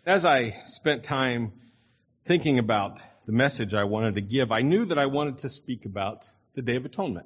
As I spent time thinking about the message I wanted to give, I knew that I wanted to speak about the Day of Atonement.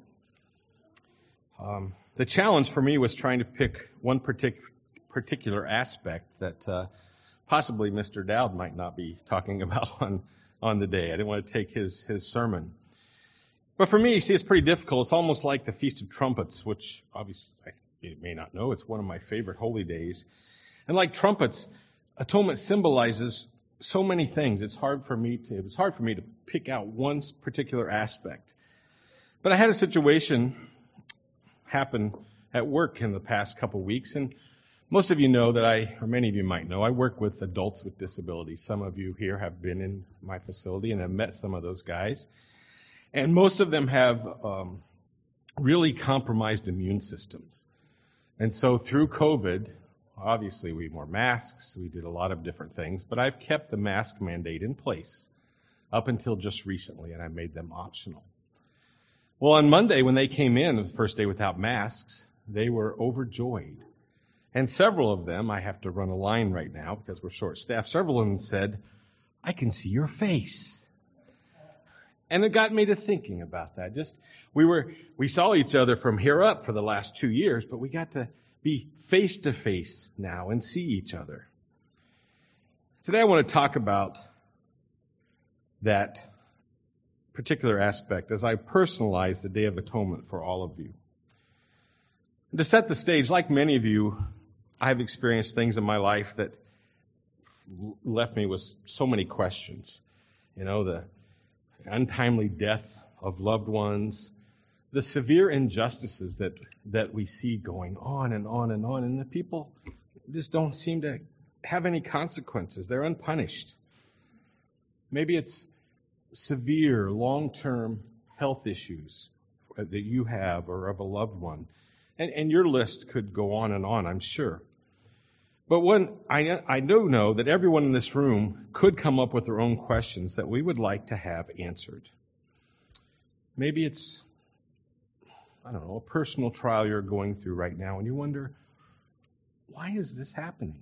The challenge for me was trying to pick one particular aspect that possibly Mr. Dowd might not be talking about on the day. I didn't want to take his sermon. But for me, see, it's pretty difficult. It's almost like the Feast of Trumpets, which obviously you may not know. It's one of my favorite holy days. And like trumpets, atonement symbolizes so many things. It was hard for me to pick out one particular aspect. But I had a situation happen at work in the past couple of weeks, and most of you know that or many of you might know, I work with adults with disabilities. Some of you here have been in my facility and have met some of those guys. And most of them have really compromised immune systems. And so through COVID, obviously we wore masks, we did a lot of different things, but I've kept the mask mandate in place up until just recently, and I made them optional. Well, on Monday when they came in, the first day without masks, they were overjoyed. And several of them, I have to run a line right now because we're short-staffed, several of them said, "I can see your face." And it got me to thinking about that. We saw each other from here up for the last 2 years, but we got to be face to face now and see each other. Today I want to talk about that particular aspect as I personalize the Day of Atonement for all of you. To set the stage, like many of you, I've experienced things in my life that left me with so many questions. You know, the untimely death of loved ones, the severe injustices that we see going on and on and on, and the people just don't seem to have any consequences. They're unpunished. Maybe it's severe, long-term health issues that you have or of a loved one. And your list could go on and on, I'm sure. But I do know that everyone in this room could come up with their own questions that we would like to have answered. Maybe it's, a personal trial you're going through right now, and you wonder, why is this happening?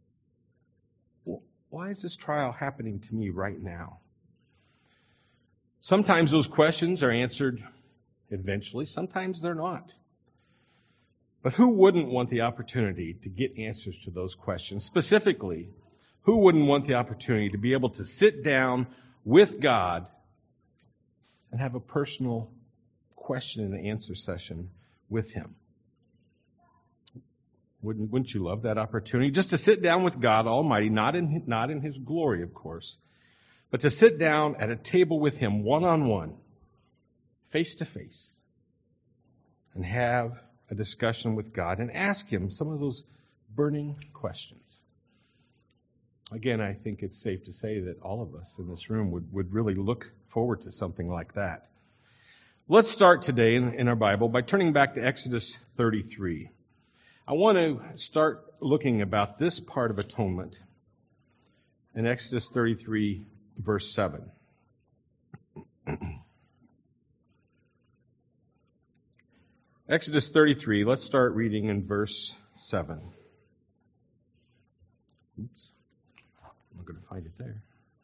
Why is this trial happening to me right now? Sometimes those questions are answered eventually, sometimes they're not. But who wouldn't want the opportunity to get answers to those questions? Specifically, who wouldn't want the opportunity to be able to sit down with God and have a personal question and answer session with Him? Wouldn't you love that opportunity? Just to sit down with God Almighty, not in His glory, of course, but to sit down at a table with Him one-on-one, face-to-face, and have a discussion with God and ask Him some of those burning questions. Again, I think it's safe to say that all of us in this room would really look forward to something like that. Let's start today in our Bible by turning back to Exodus 33. I want to start looking about this part of atonement in Exodus 33, verse 7. Exodus 33, let's start reading in verse 7. Oops, I'm not going to find it there.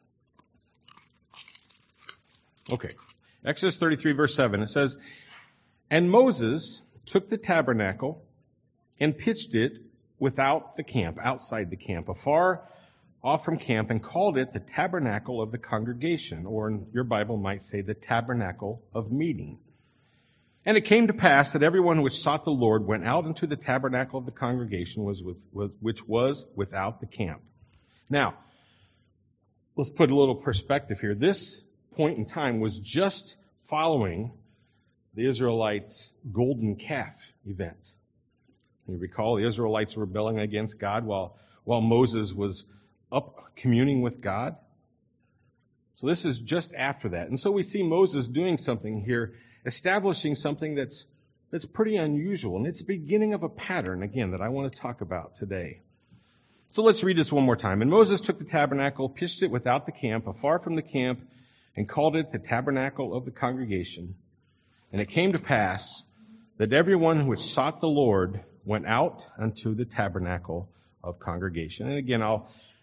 Okay, Exodus 33, verse 7, it says, "And Moses took the tabernacle and pitched it without the camp, outside the camp, afar off from camp, and called it the tabernacle of the congregation," or in your Bible might say the tabernacle of meeting. "And it came to pass that everyone which sought the Lord went out into the tabernacle of the congregation, which was without the camp." Now, let's put a little perspective here. This point in time was just following the Israelites' golden calf event. You recall the Israelites were rebelling against God while Moses was up communing with God. So this is just after that. And so we see Moses doing something here, establishing something that's pretty unusual. And it's the beginning of a pattern, again, that I want to talk about today. So let's read this one more time. "And Moses took the tabernacle, pitched it without the camp, afar from the camp, and called it the tabernacle of the congregation. And it came to pass that everyone which sought the Lord went out unto the tabernacle of congregation." And again, I'll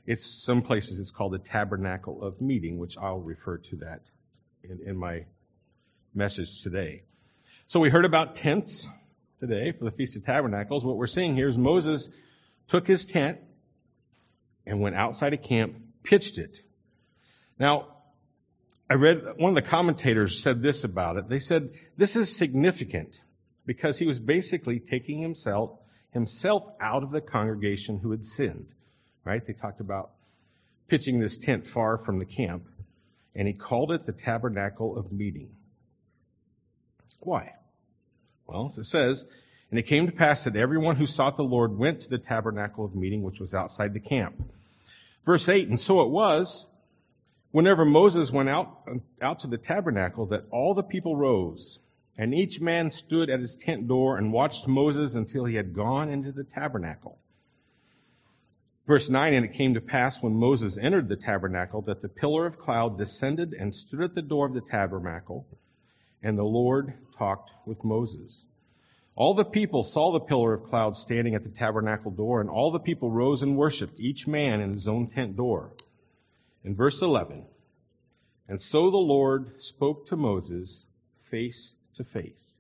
Some places it's called the Tabernacle of Meeting, which I'll refer to that in my message today. So we heard about tents today for the Feast of Tabernacles. What we're seeing here is Moses took his tent and went outside of camp, pitched it. Now, I read, one of the commentators said this about it. They said, this is significant because he was basically taking himself out of the congregation who had sinned. Right? They talked about pitching this tent far from the camp, and he called it the Tabernacle of Meeting. Why? Well, as it says, and it came to pass that everyone who sought the Lord went to the Tabernacle of Meeting, which was outside the camp. Verse 8, and so it was, whenever Moses went out to the tabernacle, that all the people rose, and each man stood at his tent door and watched Moses until he had gone into the tabernacle. Verse 9, and it came to pass when Moses entered the tabernacle that the pillar of cloud descended and stood at the door of the tabernacle, and the Lord talked with Moses. All the people saw the pillar of cloud standing at the tabernacle door, and all the people rose and worshipped, each man in his own tent door. In verse 11, and so the Lord spoke to Moses face to face.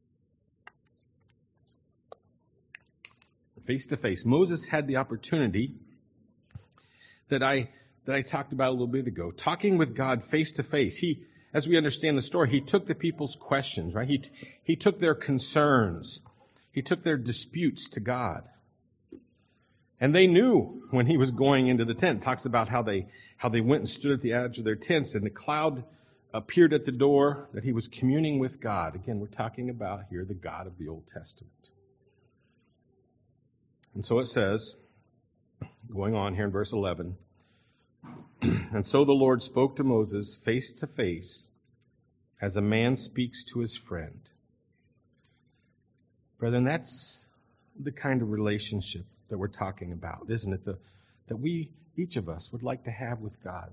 Face to face. Moses had the opportunity that I talked about a little bit ago, talking with God face to face. He, as we understand the story, he took the people's questions, right? He took their concerns. He took their disputes to God. And they knew when he was going into the tent. It talks about how they went and stood at the edge of their tents, and the cloud appeared at the door, that he was communing with God. Again, we're talking about here the God of the Old Testament. And so it says, going on here in verse 11, and so the Lord spoke to Moses face to face as a man speaks to his friend. Brethren, that's the kind of relationship that we're talking about, isn't it? That we, each of us, would like to have with God.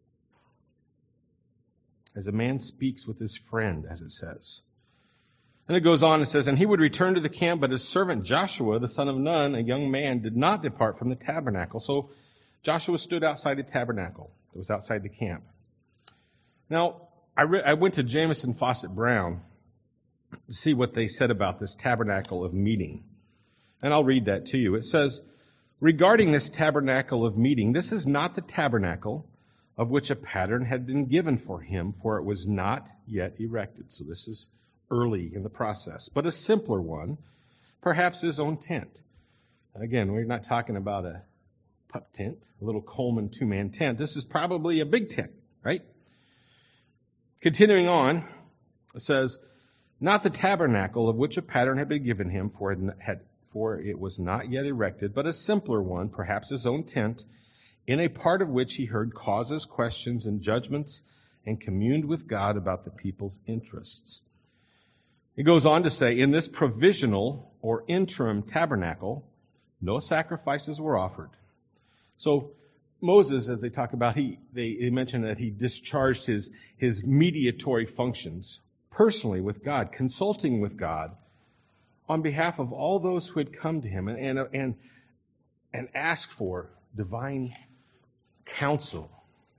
As a man speaks with his friend, as it says. And it goes on and says, and he would return to the camp, but his servant Joshua, the son of Nun, a young man, did not depart from the tabernacle. So Joshua stood outside the tabernacle. It was outside the camp. Now, I went to Jamieson Fawcett Brown to see what they said about this tabernacle of meeting. And I'll read that to you. It says, regarding this tabernacle of meeting, this is not the tabernacle of which a pattern had been given for him, for it was not yet erected. So this is early in the process, but a simpler one, perhaps his own tent. And again, we're not talking about a pup tent, a little Coleman two-man tent. This is probably a big tent, right? Continuing on, it says, not the tabernacle of which a pattern had been given him, for it was not yet erected, but a simpler one, perhaps his own tent, in a part of which he heard causes, questions, and judgments, and communed with God about the people's interests. It goes on to say, in this provisional or interim tabernacle, no sacrifices were offered. So Moses, as they talk about, they mention that he discharged his mediatory functions personally with God, consulting with God on behalf of all those who had come to him and asked for divine counsel.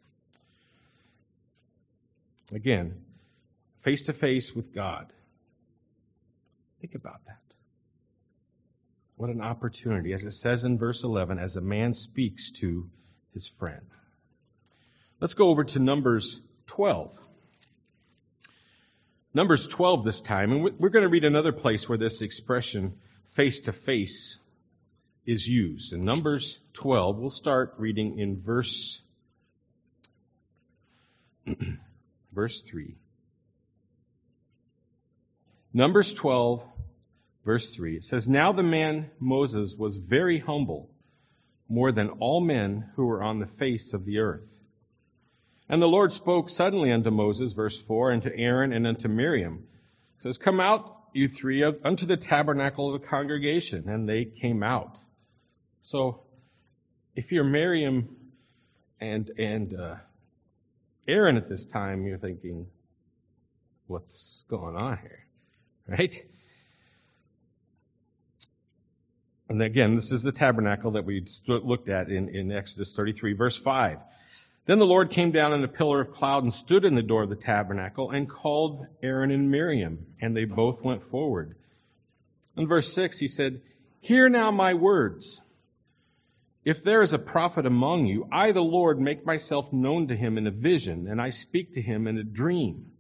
Again, face to face with God. Think about that. What an opportunity, as it says in verse 11, as a man speaks to his friend. Let's go over to Numbers 12. Numbers 12 this time, and we're going to read another place where this expression, face to face, is used. In Numbers 12, we'll start reading in verse 3. Numbers 12, verse 3. It says, now the man Moses was very humble, more than all men who were on the face of the earth. And the Lord spoke suddenly unto Moses, verse 4, and to Aaron and unto Miriam. It says, come out, you three, unto the tabernacle of the congregation. And they came out. So, if you're Miriam and Aaron at this time, you're thinking, what's going on here? Right? And again, this is the tabernacle that we looked at in Exodus 33, verse 5. Then the Lord came down in a pillar of cloud and stood in the door of the tabernacle and called Aaron and Miriam, and they both went forward. In verse 6, he said, "Hear now my words. If there is a prophet among you, I, the Lord, make myself known to him in a vision, and I speak to him in a dream."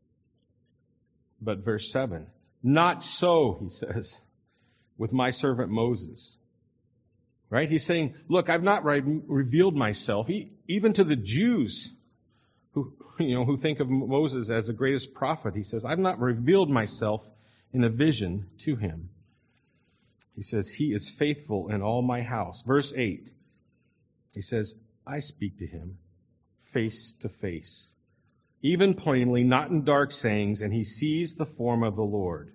But verse 7, "Not so," he says, "with my servant Moses." Right? He's saying, look, I've not revealed myself, even to the Jews who think of Moses as the greatest prophet. He says, I've not revealed myself in a vision to him. He says, he is faithful in all my house. Verse 8, he says, I speak to him face to face, even plainly, not in dark sayings, and he sees the form of the Lord.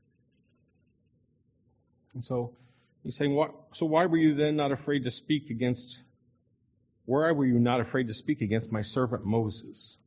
And so he's saying, why were you then not afraid to speak against, why were you not afraid to speak against my servant Moses?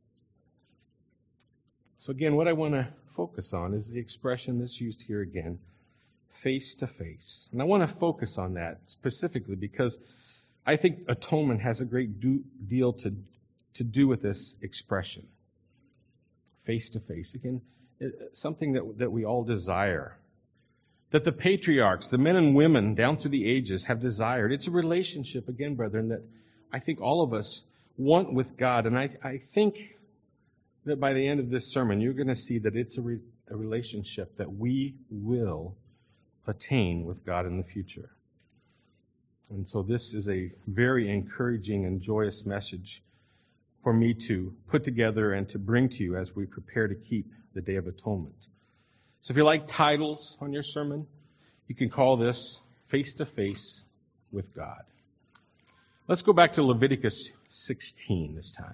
So again, what I want to focus on is the expression that's used here again, face to face. And I want to focus on that specifically because I think atonement has a great deal to do with this expression. Face to face. Again, something that we all desire. That the patriarchs, the men and women down through the ages have desired. It's a relationship, again, brethren, that I think all of us want with God. And I think that by the end of this sermon, you're going to see that it's a relationship that we will attain with God in the future. And so this is a very encouraging and joyous message for me to put together and to bring to you as we prepare to keep the Day of Atonement. So if you like titles on your sermon, you can call this Face to Face with God. Let's go back to Leviticus 16 this time.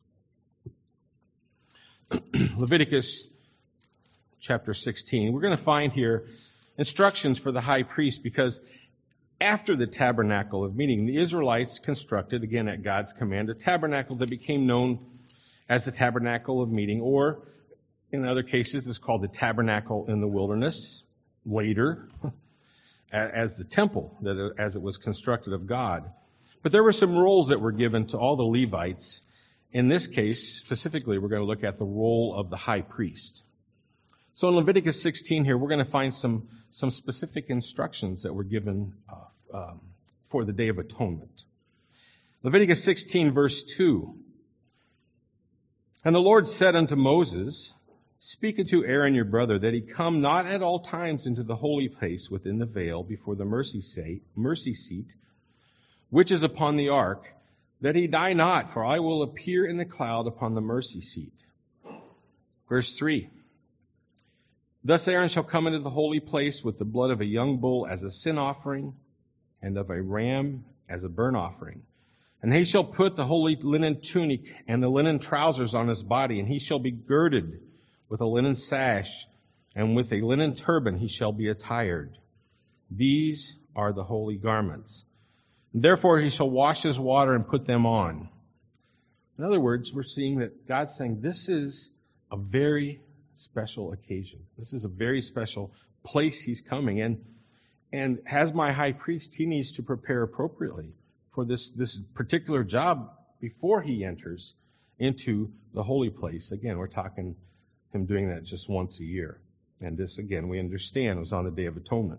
Leviticus chapter 16. We're going to find here instructions for the high priest because after the tabernacle of meeting, the Israelites constructed, again at God's command, a tabernacle that became known as the tabernacle of meeting, or in other cases, it's called the tabernacle in the wilderness, later as the temple, as it was constructed of God. But there were some roles that were given to all the Levites. In this case, specifically, we're going to look at the role of the high priest. So in Leviticus 16 here, we're going to find some specific instructions that were given for the Day of Atonement. Leviticus 16, verse 2. And the Lord said unto Moses, Speak unto Aaron your brother, that he come not at all times into the holy place within the veil before the mercy seat, which is upon the ark, that he die not, for I will appear in the cloud upon the mercy seat. Verse 3. Thus Aaron shall come into the holy place with the blood of a young bull as a sin offering, and of a ram as a burnt offering. And he shall put the holy linen tunic and the linen trousers on his body, and he shall be girded with a linen sash, and with a linen turban he shall be attired. These are the holy garments. Therefore he shall wash his water and put them on. In other words, we're seeing that God's saying this is a very special occasion. This is a very special place he's coming. And as my high priest, he needs to prepare appropriately for this particular job before he enters into the holy place. Again, we're talking him doing that just once a year. And this, again, we understand was on the Day of Atonement.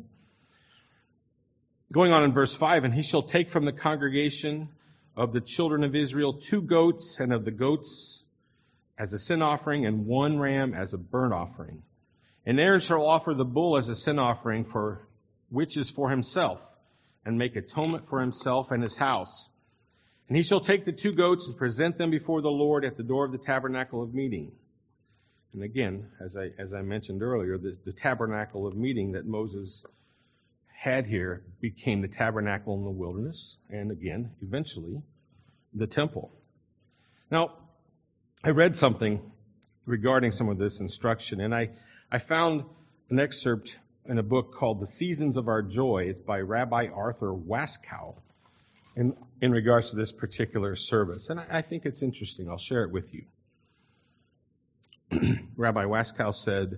Going on in verse 5, and he shall take from the congregation of the children of Israel 2 goats, and of the goats as a sin offering, and 1 ram as a burnt offering. And Aaron shall offer the bull as a sin offering, which is for himself, and make atonement for himself and his house. And he shall take the 2 goats and present them before the Lord at the door of the tabernacle of meeting. And again, as I mentioned earlier, the tabernacle of meeting that Moses had here became the tabernacle in the wilderness, and again, eventually, the temple. Now, I read something regarding some of this instruction, and I found an excerpt in a book called The Seasons of Our Joy. It's by Rabbi Arthur Waskow in regards to this particular service. And I think it's interesting. I'll share it with you. Rabbi Waskow said,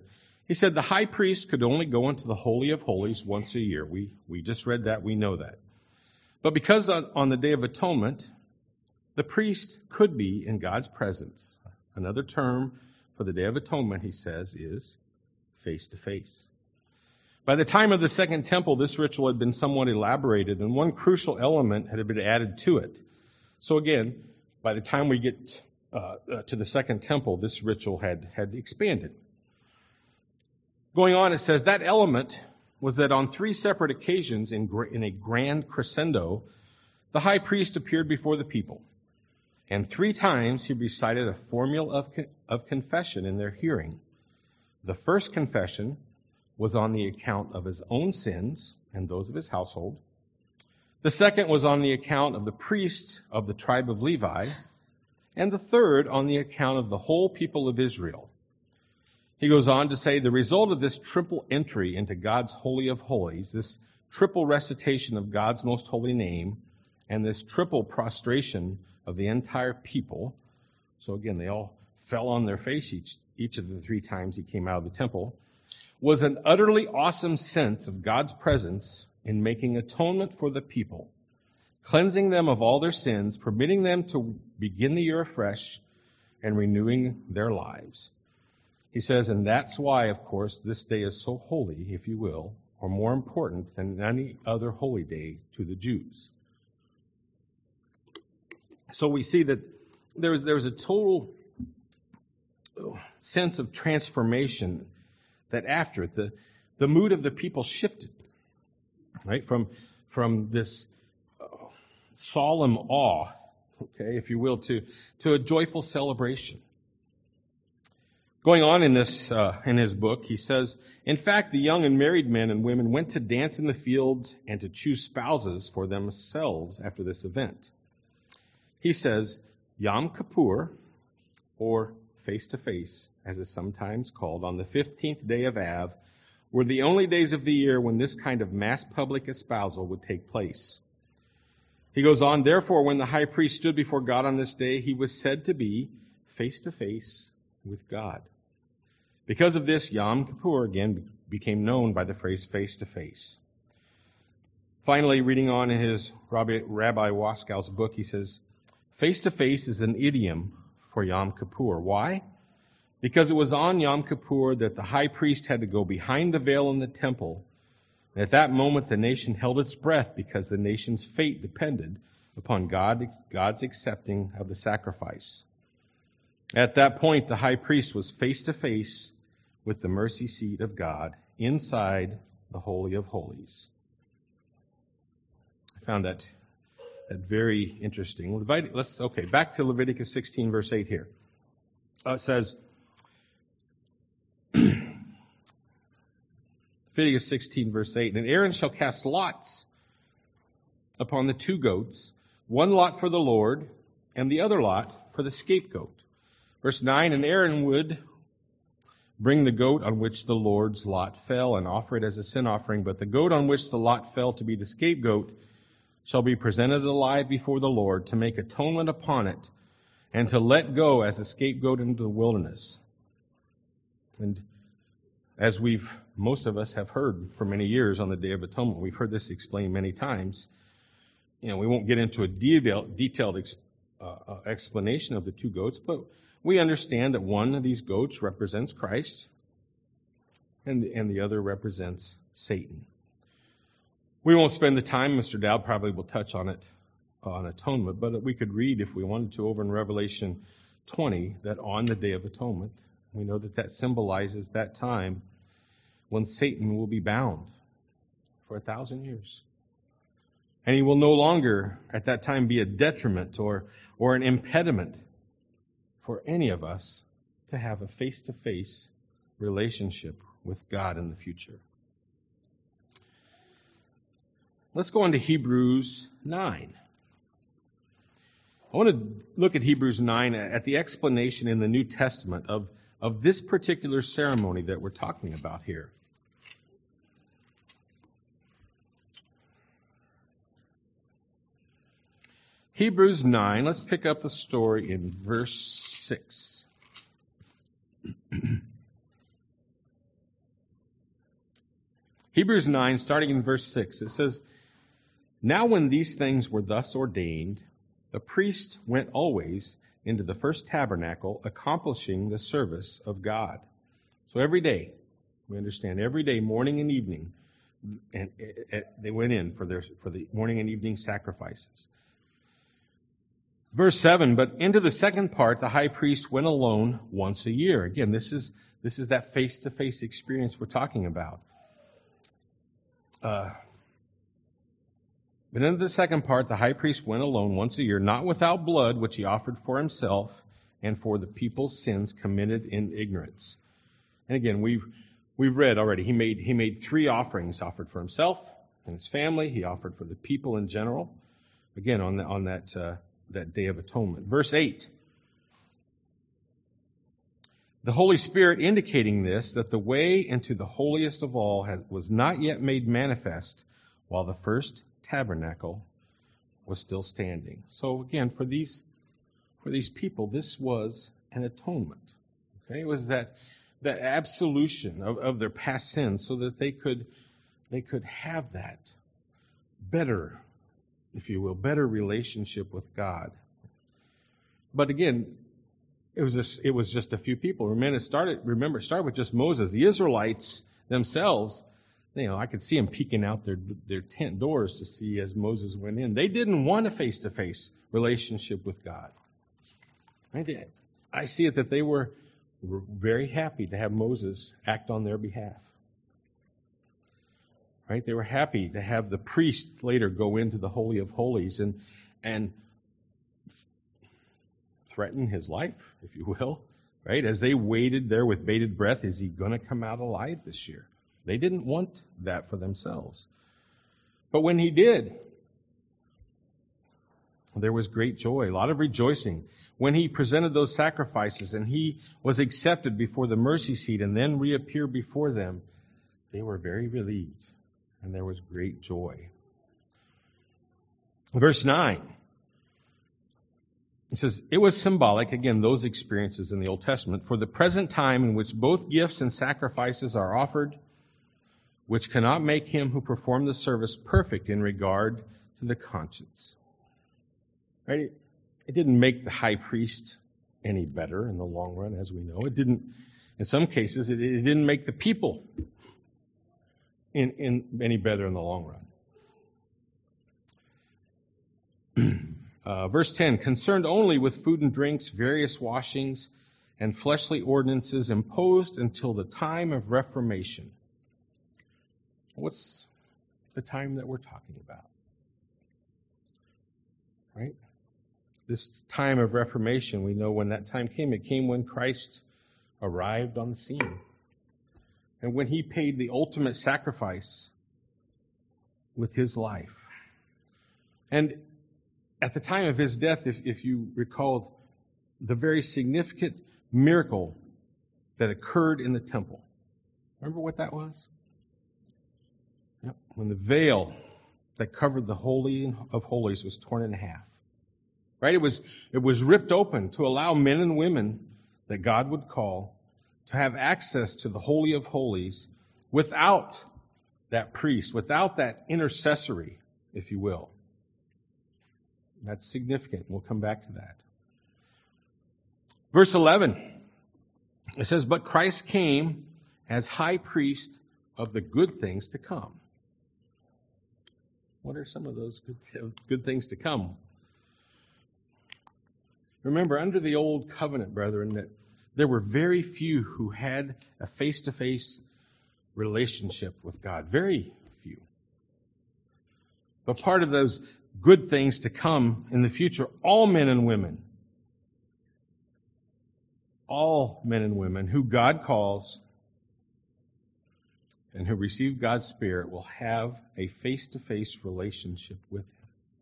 He said the high priest could only go into the Holy of Holies once a year. We just read that. We know that. But because on the Day of Atonement, the priest could be in God's presence. Another term for the Day of Atonement, he says, is face to face. By the time of the Second Temple, this ritual had been somewhat elaborated, and one crucial element had been added to it. So again, by the time we get to the Second Temple, this ritual had expanded. Going on, it says that element was that on 3 separate occasions in a grand crescendo, the high priest appeared before the people, and 3 times he recited a formula of confession in their hearing. The first confession was on the account of his own sins and those of his household. The second was on the account of the priest of the tribe of Levi, and the third on the account of the whole people of Israel. He goes on to say the result of this triple entry into God's Holy of Holies, this triple recitation of God's most holy name, and this triple prostration of the entire people. So again, they all fell on their face each of the 3 times he came out of the temple, was an utterly awesome sense of God's presence in making atonement for the people, cleansing them of all their sins, permitting them to begin the year afresh, and renewing their lives. He says, and that's why, of course, this day is so holy, if you will, or more important than any other holy day to the Jews. So we see that there was a total sense of transformation that after it, the mood of the people shifted, right? From this solemn awe, okay, if you will, to a joyful celebration. Going on in his book, he says, in fact, the young and married men and women went to dance in the fields and to choose spouses for themselves after this event. He says, Yom Kippur, or face-to-face, as is sometimes called, on the 15th day of Av, were the only days of the year when this kind of mass public espousal would take place. He goes on, therefore, when the high priest stood before God on this day, he was said to be face-to-face with God. Because of this, Yom Kippur again became known by the phrase face-to-face. Finally, reading on in his Rabbi Waskow's book, he says, face-to-face is an idiom for Yom Kippur. Why? Because it was on Yom Kippur that the high priest had to go behind the veil in the temple. And at that moment, the nation held its breath because the nation's fate depended upon God's accepting of the sacrifice. At that point, the high priest was face to face with the mercy seat of God inside the Holy of Holies. I found that very interesting. Back to Leviticus 16, verse 8 here. It says, Leviticus 16, verse 8, and Aaron shall cast lots upon the 2 goats, one lot for the Lord, and the other lot for the scapegoat. Verse 9, and Aaron would bring the goat on which the Lord's lot fell and offer it as a sin offering, but the goat on which the lot fell to be the scapegoat shall be presented alive before the Lord to make atonement upon it and to let go as a scapegoat into the wilderness. And as most of us have heard for many years on the Day of Atonement, we've heard this explained many times. We won't get into a detailed explanation of the 2 goats, but we understand that one of these goats represents Christ and the other represents Satan. We won't spend the time. Mr. Dowd probably will touch on it, on atonement, but we could read, if we wanted to, over in Revelation 20, that on the Day of Atonement, we know that symbolizes that time when Satan will be bound for 1,000 years. And he will no longer, at that time, be a detriment or an impediment for any of us to have a face-to-face relationship with God in the future. Let's go on to Hebrews 9. I want to look at Hebrews 9 at the explanation in the New Testament of this particular ceremony that we're talking about here. Hebrews 9, let's pick up the story in verse 6. Hebrews 9, starting in verse 6, it says, "Now when these things were thus ordained, the priest went always into the first tabernacle, accomplishing the service of God." So every day, we understand, every day, morning and evening, and they went in for the morning and evening sacrifices. Verse 7, "But into the second part, the high priest went alone once a year." Again, this is that face-to-face experience we're talking about. But into the second part, the high priest went alone once a year, not without blood, which he offered for himself and for the people's sins committed in ignorance. And again, we've read already, he made 3 offerings: offered for himself and his family, he offered for the people in general, again, on that Day of Atonement. Verse 8, "The Holy Spirit indicating this, that the way into the holiest of all was not yet made manifest while the first tabernacle was still standing." So again, for these people, this was an atonement. Okay? It was that absolution of their past sins, so that they could have that better, if you will, better relationship with God. But again, it was just a few people. Remember, it started with just Moses. The Israelites themselves, I could see them peeking out their tent doors to see as Moses went in. They didn't want a face-to-face relationship with God. Right? I see it that they were very happy to have Moses act on their behalf. Right? They were happy to have the priest later go into the Holy of Holies and threaten his life, if you will. Right? As they waited there with bated breath, is he going to come out alive this year? They didn't want that for themselves. But when he did, there was great joy, a lot of rejoicing. When he presented those sacrifices and he was accepted before the mercy seat and then reappeared before them, they were very relieved and there was great joy. Verse 9, it says, "It was symbolic," again, those experiences in the Old Testament, "for the present time in which both gifts and sacrifices are offered, which cannot make him who performed the service perfect in regard to the conscience." Right? It didn't make the high priest any better in the long run, as we know. It didn't, in some cases, it didn't make the people any better in the long run. Verse 10, "Concerned only with food and drinks, various washings, and fleshly ordinances imposed until the time of Reformation." What's the time that we're talking about? Right? This time of Reformation, we know when that time came. It came when Christ arrived on the scene. And when he paid the ultimate sacrifice with his life. And at the time of his death, if you recall, the very significant miracle that occurred in the temple. Remember what that was? Yep. When the veil that covered the Holy of Holies was torn in half. Right? It was ripped open to allow men and women that God would call to have access to the Holy of Holies without that priest, without that intercessory, if you will. That's significant. We'll come back to that. Verse 11, it says, "But Christ came as high priest of the good things to come." What are some of those good things to come? Remember, under the old covenant, brethren, that there were very few who had a face-to-face relationship with God. Very few. But part of those good things to come in the future, all men and women who God calls and who receive God's Spirit will have a face-to-face relationship with Him.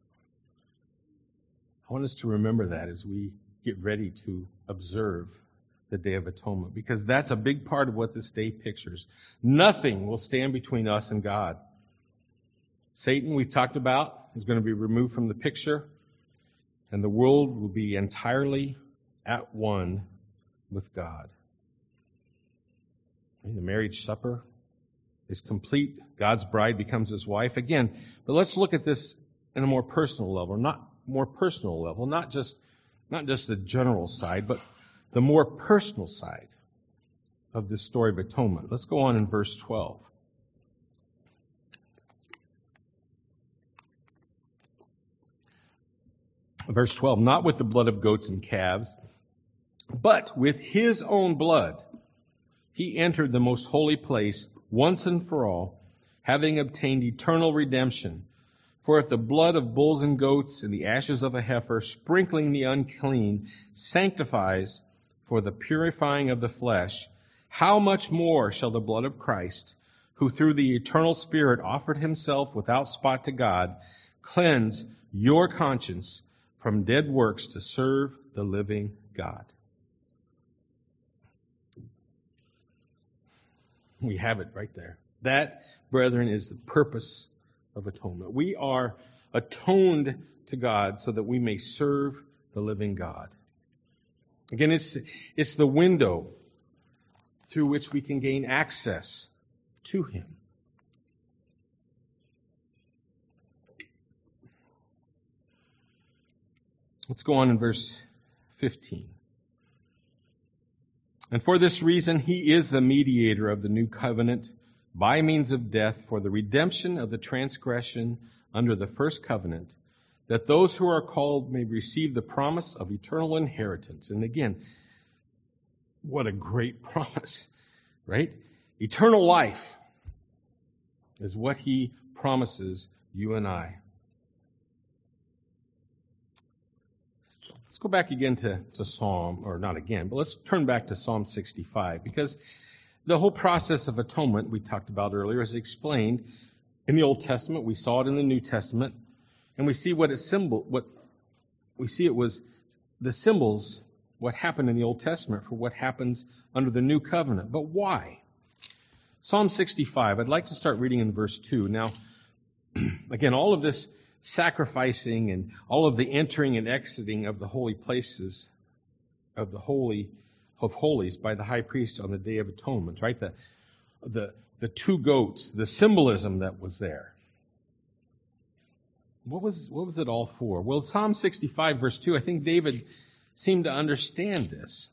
I want us to remember that as we get ready to observe the Day of Atonement, because that's a big part of what this day pictures. Nothing will stand between us and God. Satan, we've talked about, is going to be removed from the picture, and the world will be entirely at one with God. In the marriage supper, is complete. God's bride becomes his wife. Again, but let's look at this in a more personal level, not just the general side, but the more personal side of this story of atonement. Let's go on in verse 12. Verse 12, not with the blood of goats and calves, but with his own blood he entered the most holy place once and for all, having obtained eternal redemption. For if the blood of bulls and goats and the ashes of a heifer, sprinkling the unclean, sanctifies for the purifying of the flesh, how much more shall the blood of Christ, who through the eternal Spirit offered himself without spot to God, cleanse your conscience from dead works to serve the living God. We have it right there. That, brethren, is the purpose of atonement. We are atoned to God so that we may serve the living God. Again, it's the window through which we can gain access to him. Let's go on in verse 15. And for this reason, he is the mediator of the new covenant by means of death for the redemption of the transgression under the first covenant, that those who are called may receive the promise of eternal inheritance. And again, what a great promise, right? Eternal life is what he promises you and I. Let's go back again to Psalm, or not again, but let's turn back to Psalm 65, because the whole process of atonement we talked about earlier is explained in the Old Testament. We saw it in the New Testament, and we see what it was the symbols, what happened in the Old Testament for what happens under the New Covenant. But why? Psalm 65, I'd like to start reading in verse 2. Now, again, all of this sacrificing and all of the entering and exiting of the holy places of the Holy of Holies by the high priest on the Day of Atonement, right? The two goats, the symbolism that was there. What was it all for? Well, Psalm 65 verse 2, I think David seemed to understand this.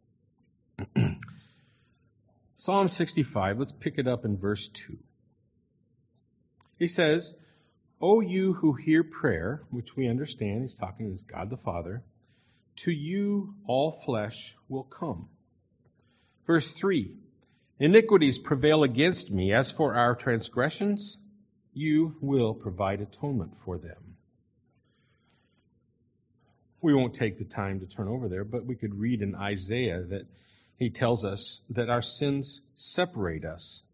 Psalm 65, let's pick it up in verse 2. He says, O you who hear prayer, which we understand, he's talking to God the Father, to you all flesh will come. Verse 3, iniquities prevail against me. As for our transgressions, you will provide atonement for them. We won't take the time to turn over there, but we could read in Isaiah that he tells us that our sins separate us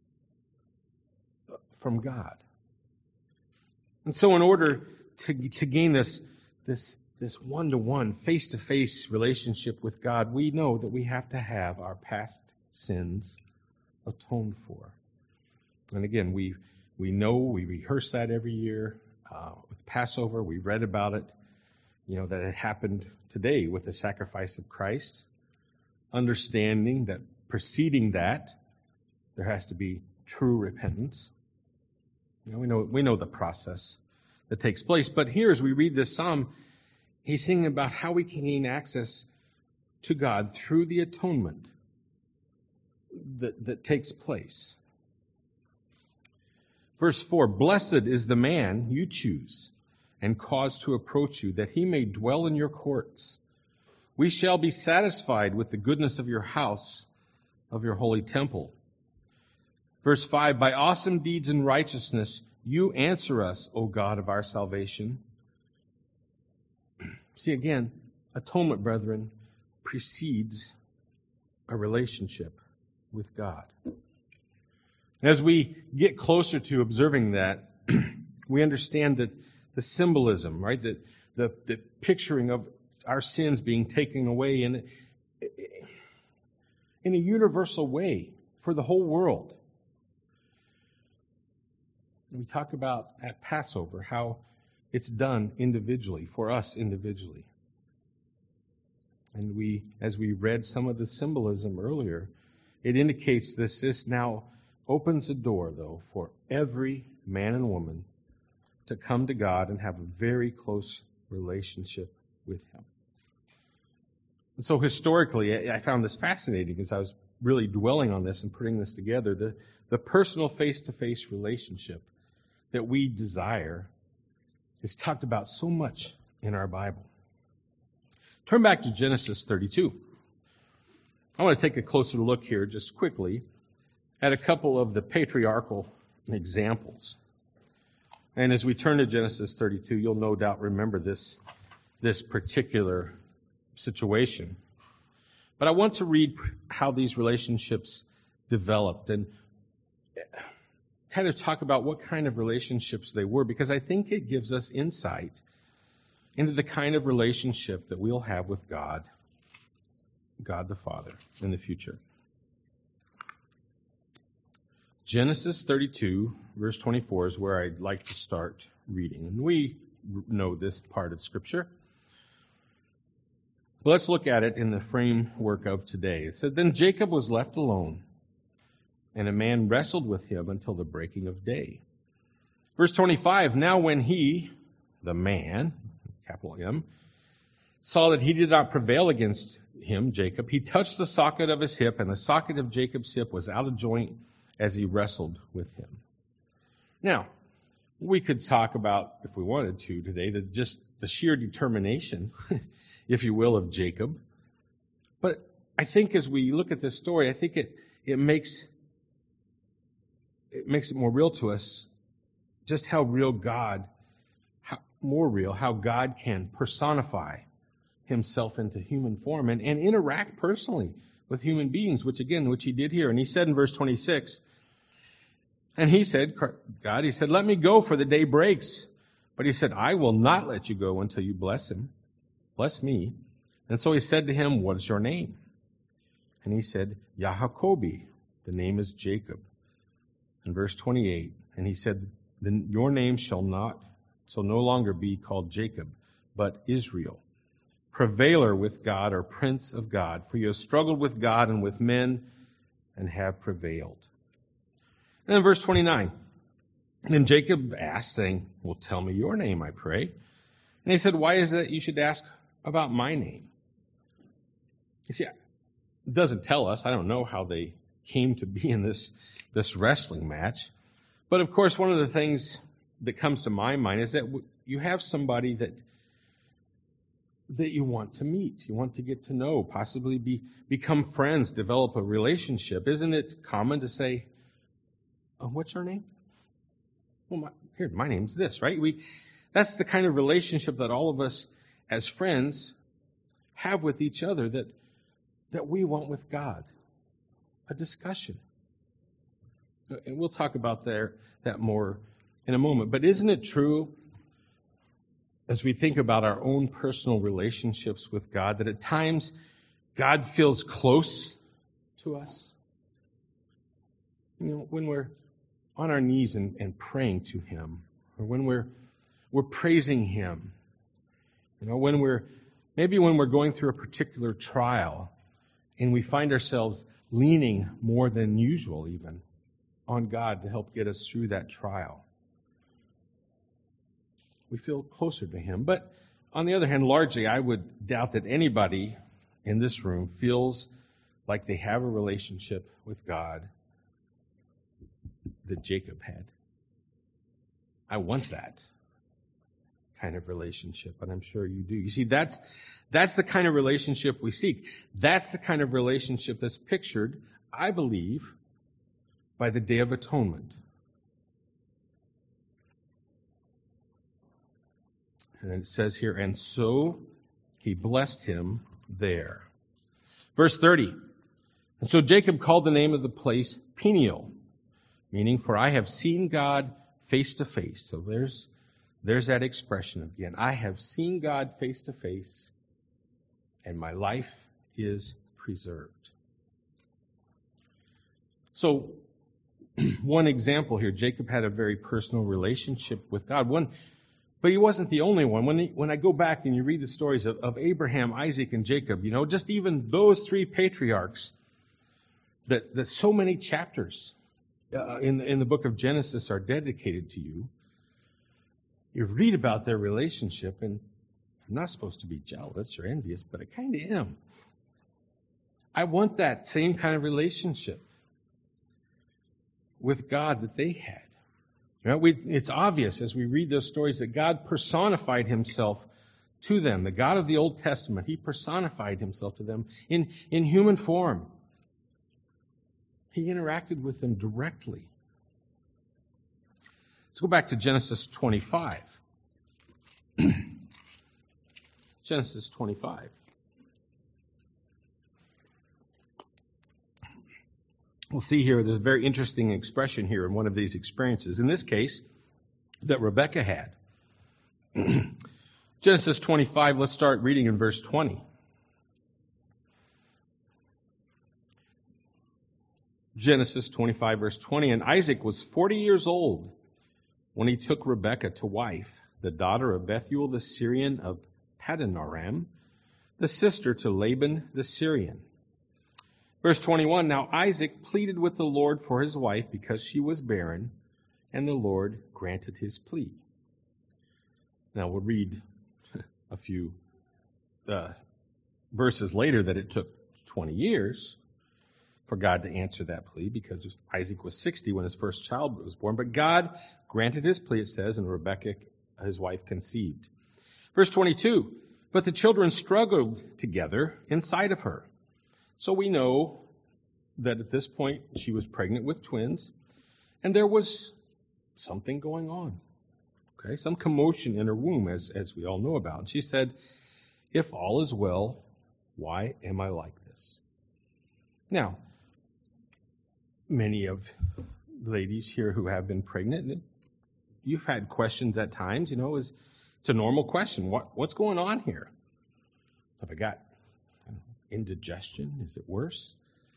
from God. And so in order to gain this one-to-one, face-to-face relationship with God, we know that we have to have our past sins atoned for. And again, we rehearse that every year. With Passover, we read about it, that it happened today with the sacrifice of Christ. Understanding that preceding that, there has to be true repentance. We know the process that takes place. But here, as we read this psalm, he's singing about how we can gain access to God through the atonement that takes place. Verse 4, blessed is the man you choose and cause to approach you, that he may dwell in your courts. We shall be satisfied with the goodness of your house, of your holy temple. Verse 5, by awesome deeds and righteousness, you answer us, O God of our salvation. See, again, atonement, brethren, precedes a relationship with God. As we get closer to observing that, we understand that the symbolism, right, the picturing of our sins being taken away in a universal way for the whole world. We talk about at Passover how it's done individually, for us individually. And as we read some of the symbolism earlier, it indicates this now opens the door, though, for every man and woman to come to God and have a very close relationship with Him. And so historically, I found this fascinating as I was really dwelling on this and putting this together. The personal face-to-face relationship that we desire is talked about so much in our Bible. Turn back to Genesis 32. I want to take a closer look here just quickly at a couple of the patriarchal examples. And as we turn to Genesis 32, you'll no doubt remember this particular situation. But I want to read how these relationships developed and kind of talk about what kind of relationships they were, because I think it gives us insight into the kind of relationship that we'll have with God the Father in the future. Genesis 32, verse 24 is where I'd like to start reading. And we know this part of Scripture. But let's look at it in the framework of today. It said, "Then Jacob was left alone, and a man wrestled with him until the breaking of day." Verse 25, "Now when he," the man, capital M, "saw that he did not prevail against him," Jacob, "he touched the socket of his hip, and the socket of Jacob's hip was out of joint as he wrestled with him." Now, we could talk about, if we wanted to today, just the sheer determination, if you will, of Jacob. But I think as we look at this story, I think it makes it more real to us just how real God, how God can personify Himself into human form and interact personally with human beings, which He did here. And He said in verse 26, and He said, He said, "Let me go, for the day breaks." But He said, "I will not let you go until you bless me." And so He said to him, "What is your name?" And he said, "Yahakobi." The name is Jacob. In verse 28, and He said, "Then your name shall no longer be called Jacob, but Israel, prevailer with God," or Prince of God, "for you have struggled with God and with men and have prevailed." And then verse 29, and Jacob asked, saying, "Well, tell me your name, I pray." And He said, "Why is it that you should ask about my name?" You see, it doesn't tell us. I don't know how they came to be in this wrestling match. But of course, one of the things that comes to my mind is that you have somebody that you want to meet, you want to get to know, possibly become friends, develop a relationship. Isn't it common to say, "Oh, what's your name?" "Well, my name's this," right? That's the kind of relationship that all of us as friends have with each other that we want with God. A discussion. And we'll talk about that more in a moment. But isn't it true, as we think about our own personal relationships with God, that at times God feels close to us? When we're on our knees and praying to Him, or when we're praising Him, when we're going through a particular trial and we find ourselves leaning more than usual even on God to help get us through that trial. We feel closer to Him. But on the other hand, largely, I would doubt that anybody in this room feels like they have a relationship with God that Jacob had. I want that kind of relationship, and I'm sure you do. You see, that's the kind of relationship we seek. That's the kind of relationship that's pictured, I believe, by the Day of Atonement. And it says here, "And so he blessed him there." Verse 30, "And so Jacob called the name of the place Peniel, meaning, for I have seen God face to face." So there's that expression again. I have seen God face to face, and my life is preserved. So, one example here, Jacob had a very personal relationship with God. But he wasn't the only one. When I go back and you read the stories of Abraham, Isaac, and Jacob, just even those three patriarchs, that so many chapters in the book of Genesis are dedicated to you. You read about their relationship, and I'm not supposed to be jealous or envious, but I kind of am. I want that same kind of relationship with God that they had. It's obvious as we read those stories that God personified himself to them. The God of the Old Testament, he personified himself to them in human form. He interacted with them directly. Let's go back to Genesis 25. Genesis 25. We'll see here, there's a very interesting expression here in one of these experiences. In this case, that Rebekah had. Genesis 25, let's start reading in verse 20. Genesis 25, verse 20. And Isaac was 40 years old when he took Rebekah to wife, the daughter of Bethuel the Syrian of Padanaram, the sister to Laban the Syrian. Verse 21, now Isaac pleaded with the Lord for his wife because she was barren, and the Lord granted his plea. Now we'll read a few verses later that it took 20 years for God to answer that plea because Isaac was 60 when his first child was born. But God granted his plea, it says, and Rebekah, his wife, conceived. Verse 22, but the children struggled together inside of her. So we know that at this point she was pregnant with twins, and there was something going on. Okay, some commotion in her womb, as we all know about. And she said, if all is well, why am I like this? Now, many of the ladies here who have been pregnant, you've had questions at times, it's a normal question. What's going on here? Have I got indigestion? Is it worse?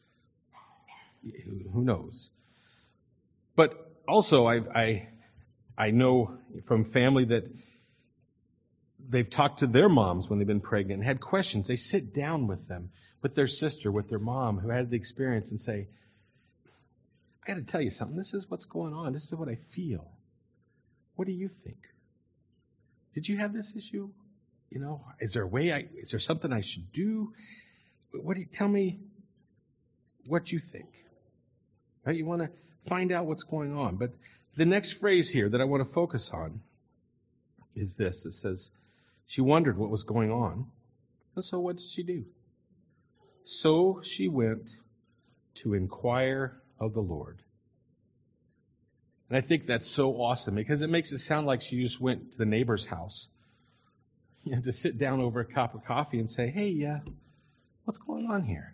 Who knows? But also, I know from family that they've talked to their moms when they've been pregnant and had questions. They sit down with them, with their sister, with their mom who had the experience and say, I got to tell you something. This is what's going on. This is what I feel. What do you think? Did you have this issue? Is there a way is there something I should do? Tell me what you think. Right? You want to find out what's going on. But the next phrase here that I want to focus on is this. It says, she wondered what was going on. And so what did she do? So she went to inquire of the Lord. And I think that's so awesome because it makes it sound like she just went to the neighbor's house, to sit down over a cup of coffee and say, hey, what's going on here?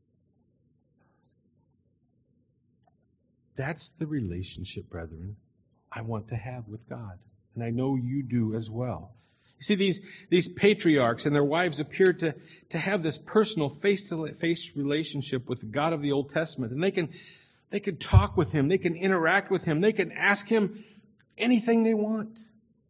That's the relationship, brethren, I want to have with God. And I know you do as well. You see, these patriarchs and their wives appeared to have this personal face-to-face relationship with the God of the Old Testament. And they can talk with him. They can interact with him. They can ask him anything they want.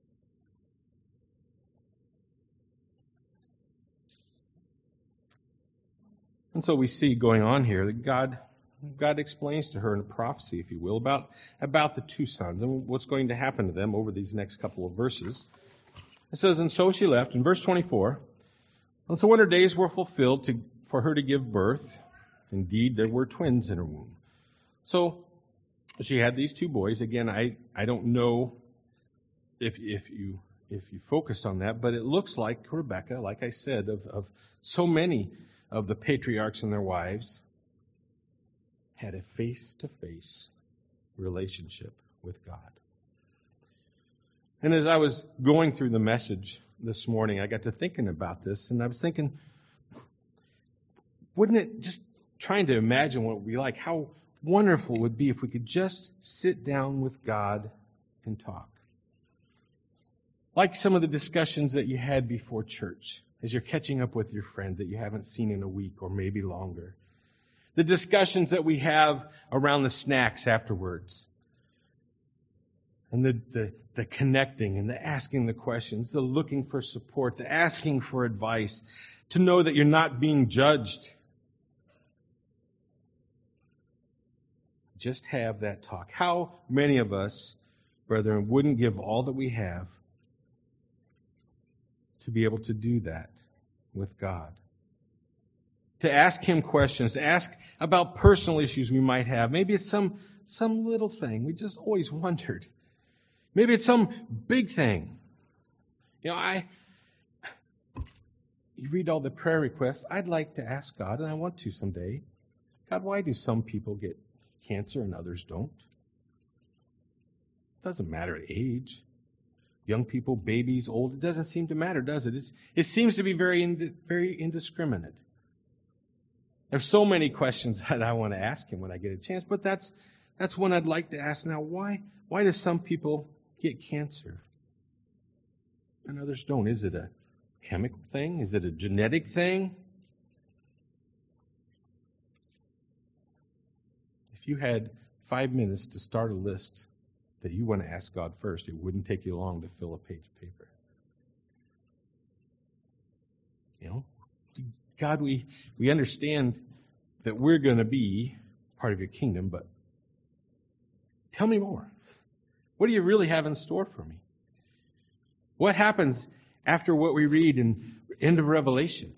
And so we see going on here that God explains to her in a prophecy, if you will, about the two sons and what's going to happen to them over these next couple of verses. It says, and so she left, in verse 24, and so when her days were fulfilled for her to give birth, indeed there were twins in her womb. So she had these two boys. Again, I don't know if you focused on that, but it looks like Rebekah, like I said, of so many of the patriarchs and their wives, had a face-to-face relationship with God. And as I was going through the message this morning, I got to thinking about this, and I was thinking, wouldn't it, just trying to imagine what it would be like, how wonderful it would be if we could just sit down with God and talk. Like some of the discussions that you had before church, as you're catching up with your friend that you haven't seen in a week or maybe longer. The discussions that we have around the snacks afterwards. And the connecting and the asking the questions, the looking for support, the asking for advice, to know that you're not being judged. just have that talk. How many of us, brethren, wouldn't give all that we have to be able to do that with God? To ask Him questions, to ask about personal issues we might have. Maybe it's some little thing we just always wondered. Maybe it's some big thing. You read all the prayer requests. I'd like to ask God, and I want to someday. God, why do some people get cancer and others don't? It doesn't matter age. Young people, babies, old, it doesn't seem to matter, does it? It seems to be very indiscriminate. There's so many questions that I want to ask Him when I get a chance, but that's one I'd like to ask now. Why do some people get cancer and others don't? Is it a chemical thing? Is it a genetic thing? If you had 5 minutes to start a list that you want to ask God first, it wouldn't take you long to fill a page of paper. God, we understand that we're going to be part of your kingdom, but tell me more. What do you really have in store for me? What happens after what we read in end of Revelation?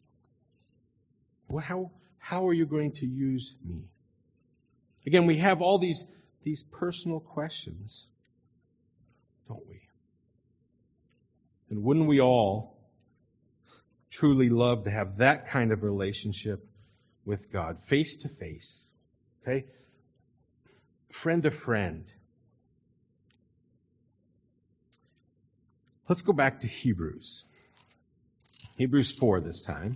How are you going to use me? Again, we have all these personal questions, don't we? And wouldn't we all truly love to have that kind of relationship with God, face to face, okay? Friend to friend. Let's go back to Hebrews. Hebrews 4 this time.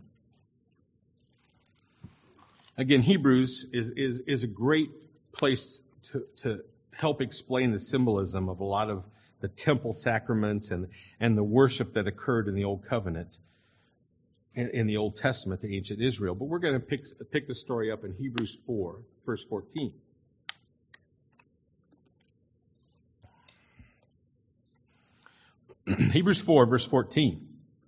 Again, Hebrews is a great place to help explain the symbolism of a lot of the temple sacraments and the worship that occurred in the Old Covenant, in the Old Testament to ancient Israel. But we're going to pick the story up in Hebrews 4, verse 14. Hebrews 4, verse 14.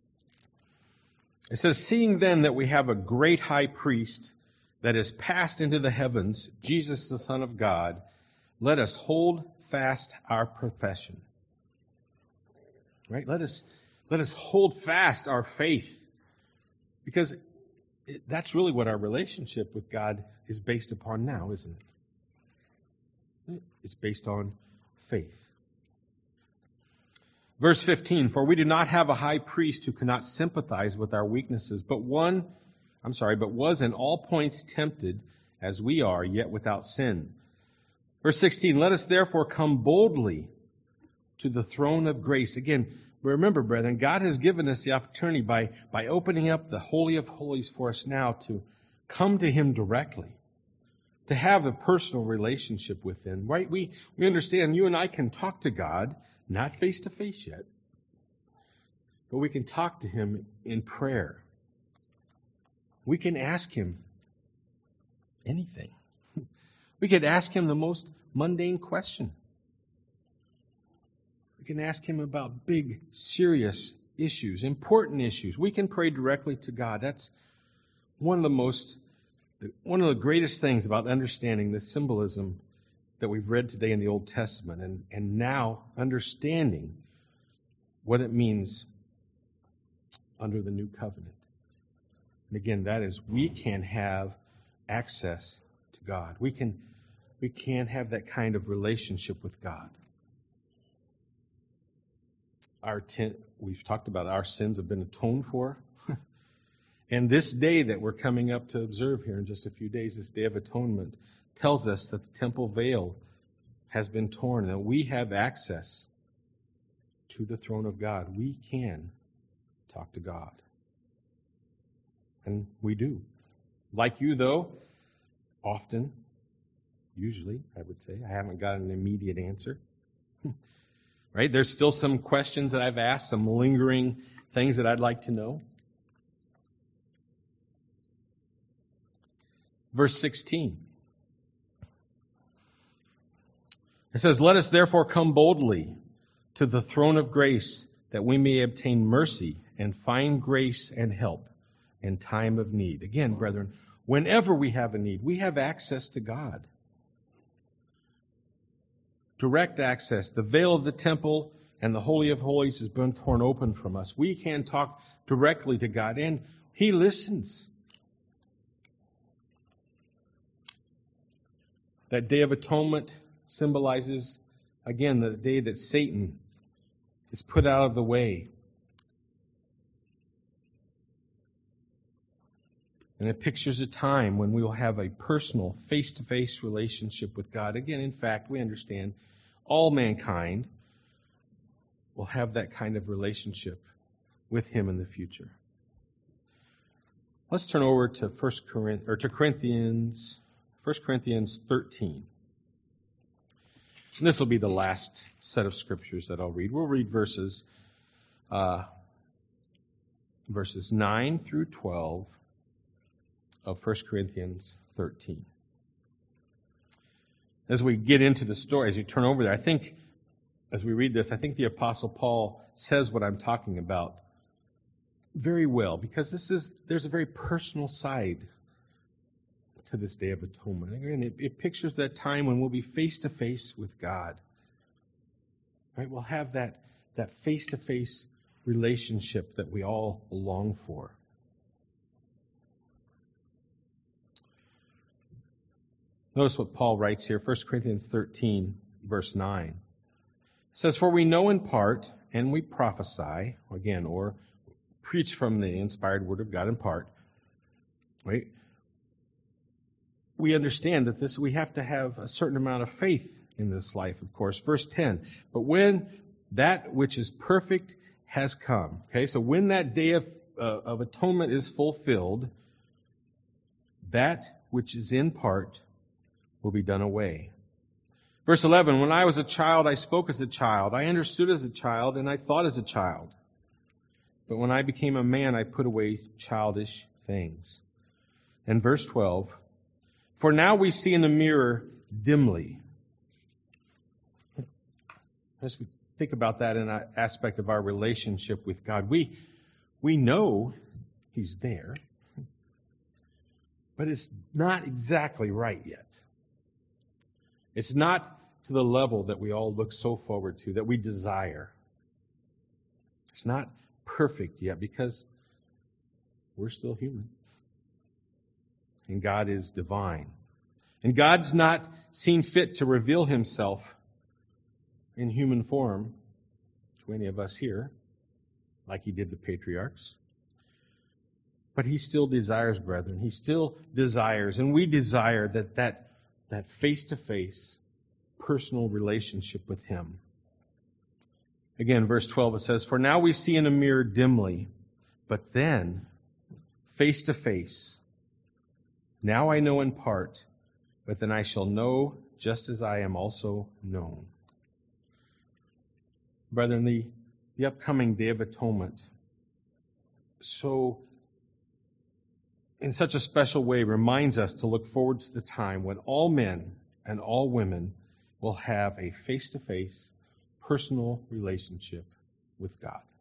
It says, "Seeing then that we have a great high priest that is passed into the heavens, Jesus the Son of God, let us hold fast our profession." Right? Let us hold fast our faith. Because that's really what our relationship with God is based upon now, isn't it? It's based on faith. Verse 15, "For we do not have a high priest who cannot sympathize with our weaknesses, but was in all points tempted as we are, yet without sin." Verse 16, "Let us therefore come boldly to the throne of grace." Again, remember, brethren, God has given us the opportunity by opening up the Holy of Holies for us now to come to Him directly, to have a personal relationship with Him. Right? We understand you and I can talk to God, not face to face yet, but we can talk to Him in prayer. We can ask Him anything. We could ask Him the most mundane question. We can ask Him about big, serious issues, important issues. We can pray directly to God. That's one of the greatest things about understanding the symbolism that we've read today in the Old Testament and now understanding what it means under the New Covenant. And again, that is, we can have access to God. We can have that kind of relationship with God. We've talked about our sins have been atoned for. And this day that we're coming up to observe here in just a few days, this Day of Atonement, tells us that the temple veil has been torn and that we have access to the throne of God. We can talk to God. And we do. Like you, though, often, usually, I would say, I haven't got an immediate answer. Right? There's still some questions that I've asked, some lingering things that I'd like to know. Verse 16. It says, "Let us therefore come boldly to the throne of grace, that we may obtain mercy and find grace and help in time of need." Again, brethren, whenever we have a need, we have access to God. direct access. The veil of the temple and the Holy of Holies has been torn open from us. We can talk directly to God, and He listens. That Day of Atonement symbolizes, again, the day that Satan is put out of the way. And it pictures a time when we will have a personal, face-to-face relationship with God. Again, in fact, we understand all mankind will have that kind of relationship with Him in the future. Let's turn over to 1 Corinthians 13. And this will be the last set of scriptures that I'll read. We'll read verses 9 through 12 of 1 Corinthians 13. As we get into the story, as you turn over there, I think, as we read this, I think the Apostle Paul says what I'm talking about very well, because there's a very personal side to this Day of Atonement. Again, it pictures that time when we'll be face to face with God. Right? We'll have that face to face relationship that we all long for. Notice what Paul writes here, 1 Corinthians 13, verse 9. It says, "For we know in part, and we prophesy," again, or preach from the inspired word of God in part, right? We understand that we have to have a certain amount of faith in this life, of course. Verse 10, "But when that which is perfect has come." Okay, so when that day of atonement is fulfilled, that which is in part will be done away. Verse 11, "When I was a child, I spoke as a child. I understood as a child, and I thought as a child. But when I became a man, I put away childish things." And verse 12, "For now we see in the mirror dimly." As we think about that in an aspect of our relationship with God, we know He's there, but it's not exactly right yet. It's not to the level that we all look so forward to, that we desire. It's not perfect yet because we're still human. And God is divine. And God's not seen fit to reveal Himself in human form to any of us here, like He did the patriarchs. But He still desires, brethren. He still desires, and we desire that face-to-face personal relationship with Him. Again, verse 12, it says, "For now we see in a mirror dimly, but then face-to-face. Now I know in part, but then I shall know just as I am also known." Brethren, the upcoming Day of Atonement, in such a special way, reminds us to look forward to the time when all men and all women will have a face-to-face personal relationship with God.